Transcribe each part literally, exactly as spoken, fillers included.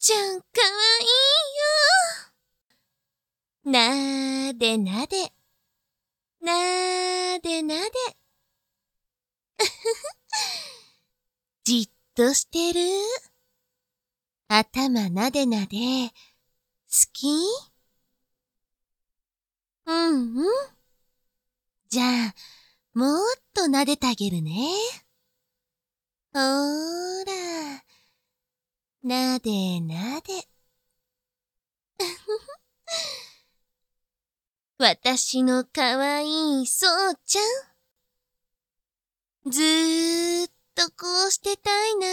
ちゃんかわいいよ。なーでなで。なーでなで。じっとしてる。頭なでなで。好き？うんうん。じゃあ、もっとなでてあげるね。ほーら。なでなで。私のかわいいそうちゃん。ずーっとこうしてたいな。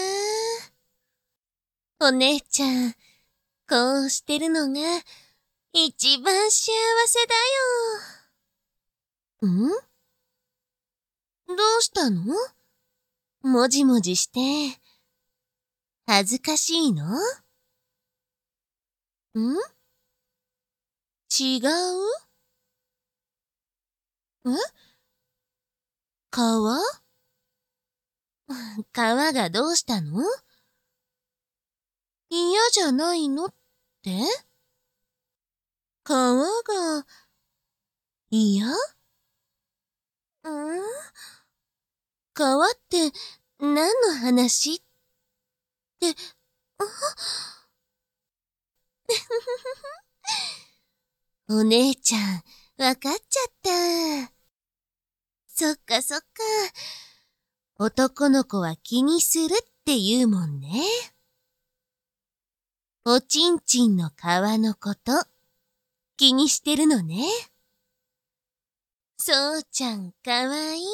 お姉ちゃん、こうしてるのが一番幸せだよ。ん？どうしたの？もじもじして。恥ずかしいの？ん？違う？え？川？川がどうしたの？嫌じゃないのって？川が嫌？うん？川って何の話？って、あお姉ちゃん、わかっちゃった。そっかそっか。男の子は気にするって言うもんね。おちんちんの皮のこと、気にしてるのね。そうちゃんかわいい。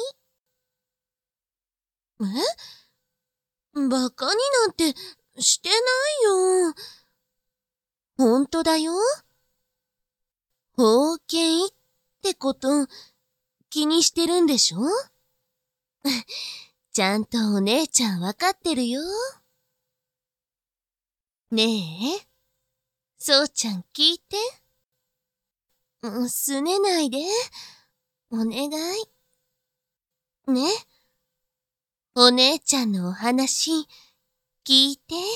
え？バカになんてしてないよ。ほんとだよ。包茎ってこと気にしてるんでしょ？ちゃんとお姉ちゃんわかってるよ。ねえ、そうちゃん聞いて。うん、すねないで。お願い。ね。お姉ちゃんのお話、聞いて。ん？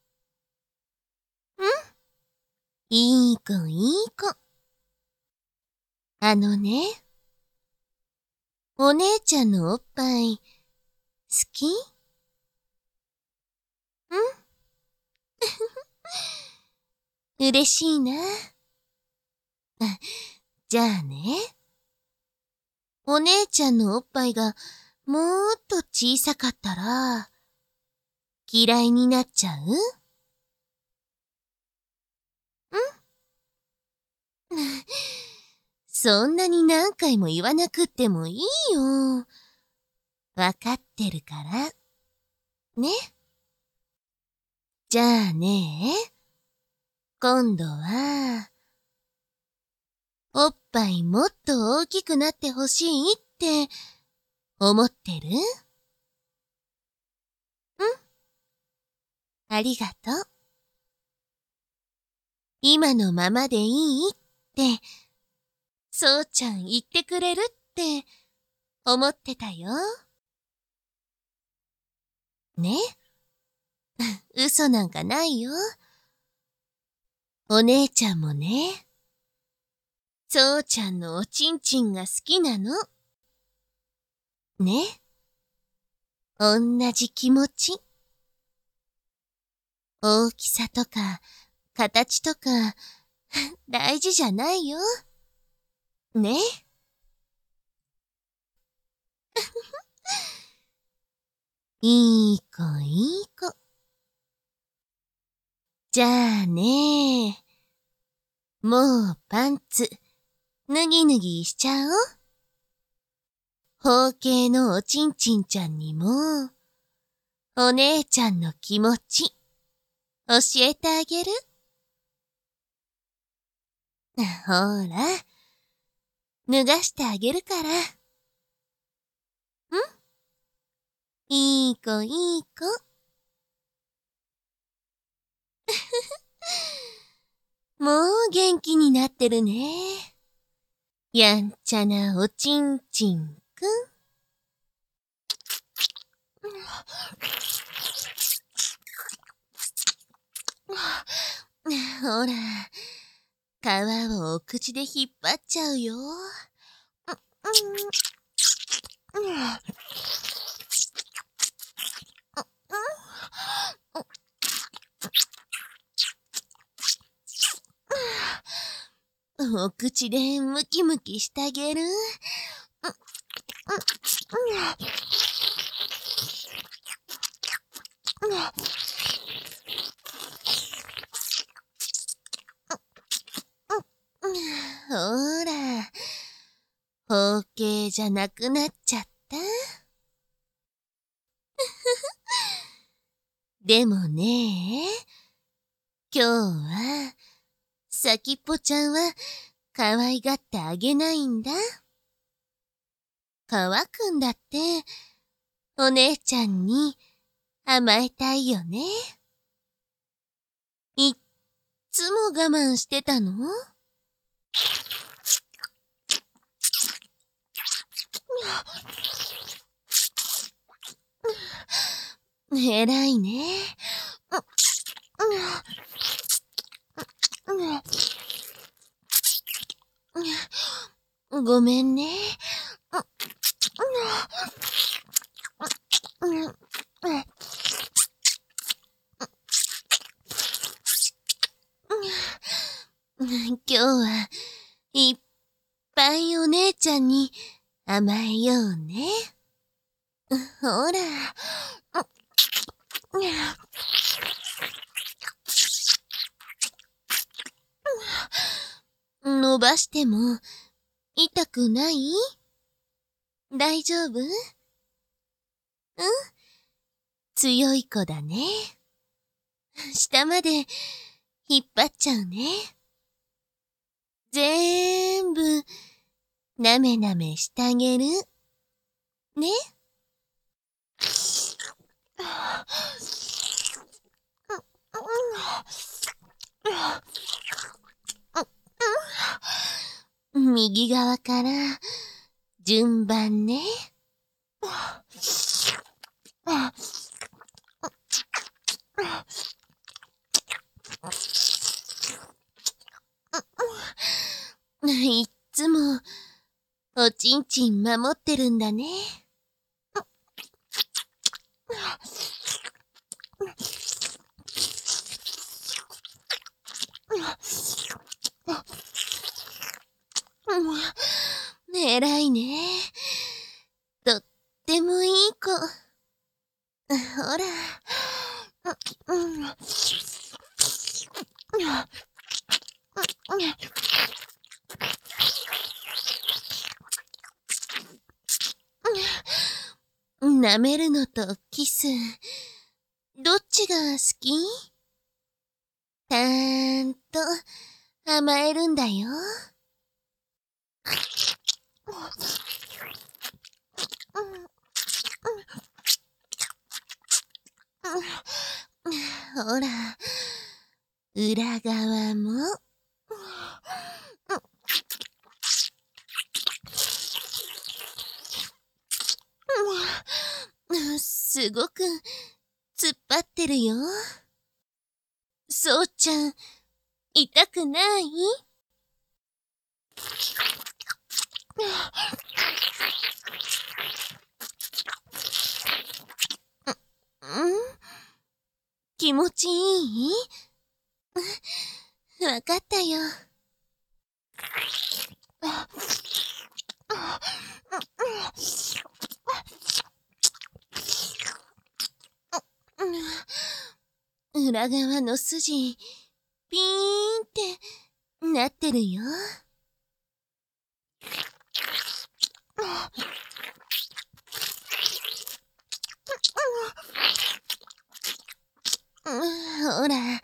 いい子いい子。あのね、お姉ちゃんのおっぱい、好き？ん？嬉しいな。じゃあね、お姉ちゃんのおっぱいがもーっと小さかったら、嫌いになっちゃう？そんなに何回も言わなくってもいいよ。わかってるから。ね。じゃあね、今度は、おっぱいもっと大きくなってほしいって思ってる？ん？ありがとう。今のままでいいって、そうちゃん言ってくれるって思ってたよ。ね？嘘なんかないよ。お姉ちゃんもね、そうちゃんのおちんちんが好きなの。ね？おんなじ気持ち。大きさとか、形とか、大事じゃないよ。ね？いい子いい子。じゃあね、もうパンツ、脱ぎ脱ぎしちゃおう。包茎のおちんちんちゃんにも、お姉ちゃんの気持ち、教えてあげる？ほら、脱がしてあげるから。ん？いい子いい子。もう元気になってるね。やんちゃなおちんちんくん。 ほら、皮をお口で引っ張っちゃうよ。うんうんうんお口でムキムキしてあげる。ほら、包茎じゃなくなっちゃった。でもね、今日は、先っぽちゃんは可愛がってあげないんだ。かわくんだって、お姉ちゃんに甘えたいよね。いっつも我慢してたの？えらいね。ごめんね。今日はいっぱいお姉ちゃんに甘えようね。ほら。伸ばしても痛くない？大丈夫？うん？強い子だね。下まで引っ張っちゃうね。ぜーんぶなめなめしてあげる。ね？右側から順番ね。いっつもおちんちん守ってるんだね。えらいね。とってもいい子。ほら。舐めるのとキス、どっちが好き？たーんと甘えるんだよ。ほら、裏側も。すごく突っ張ってるよ。そうちゃん、痛くない？うん？気持ちいい？わかったよ。裏側の筋、ピーンってなってるよ。ほら。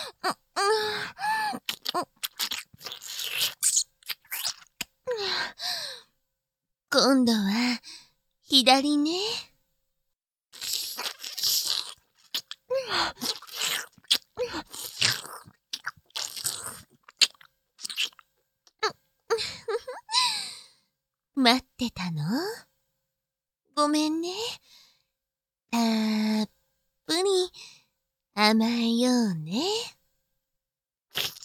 今度は左ね。待ってたの？ごめんね。たっぷり甘えようね。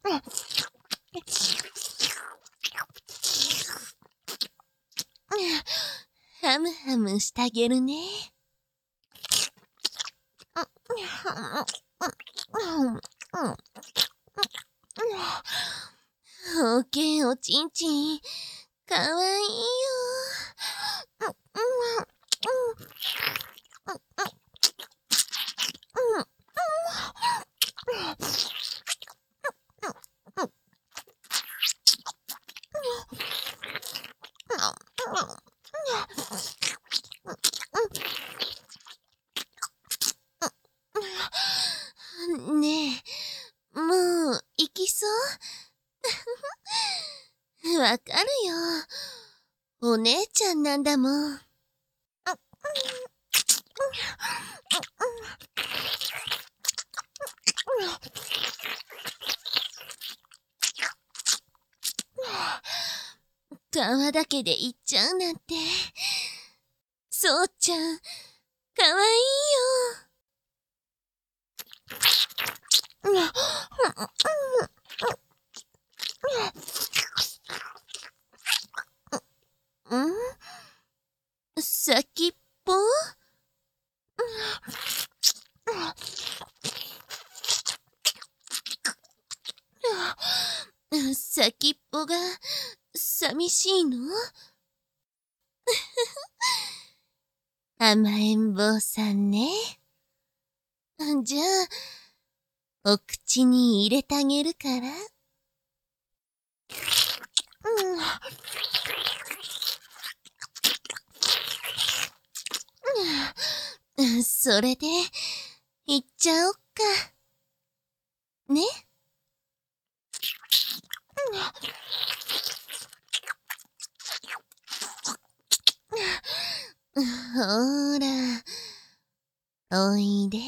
ハムハムしてあげるね。おけんおちんちん、かわいいよ。ねえ、もう行きそう？わかるよ。お姉ちゃんなんだもん。皮だけで行っちゃうなんて。そうちゃん、かわいいよ。ん？先っぽ？先っぽが寂しいの？甘えん坊さんね。じゃあ、お口に入れてあげるから。うん、それで、いっちゃおっか。ね？ほら、おいで。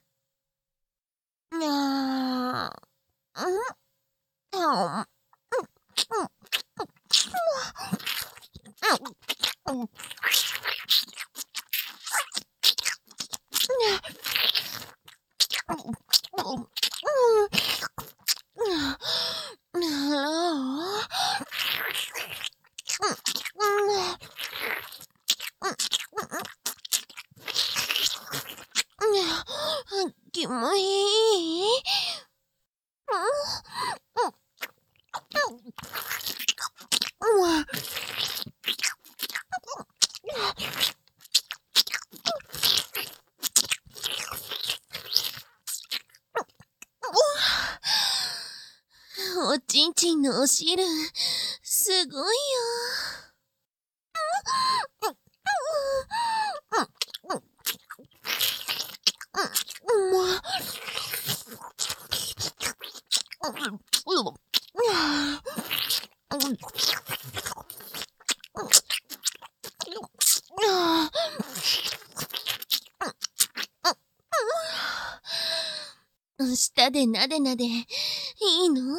にゃー。ん？あキモい。おちんちんのお汁、すごいよ。舌でなでなでいいの？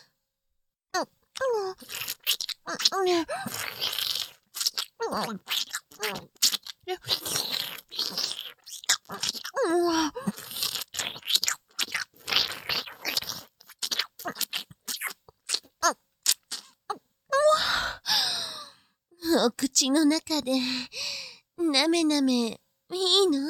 お口の中でなめなめいいの？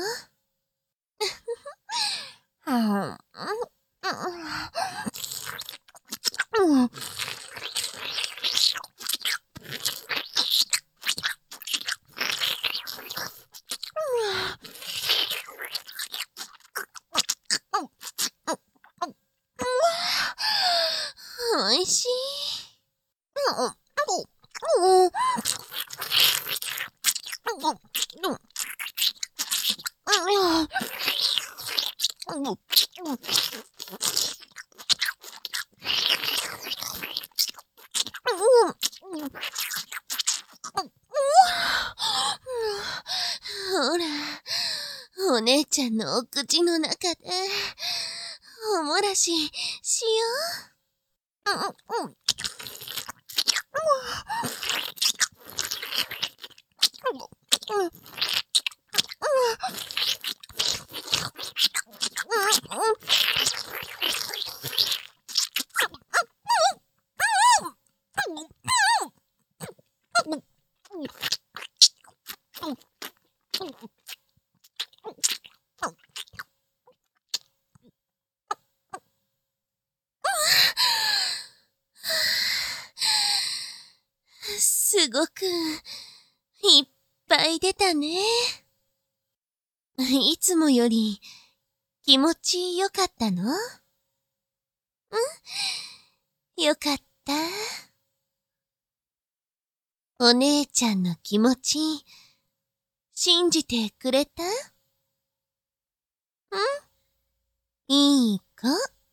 おいしい。ほら、お姉ちゃんのお口の中でおもらししよう。 すごく、いっぱい出たね。いつもより、気持ちよかったの？うん、よかった。お姉ちゃんの気持ち、信じてくれた？ん？いい子。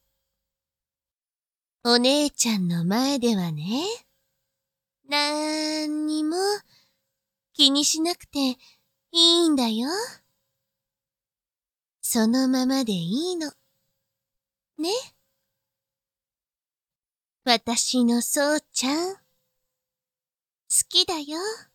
お姉ちゃんの前ではね、なーんにも気にしなくていいんだよ。そのままでいいの。ね。私のそうちゃん、好きだよ。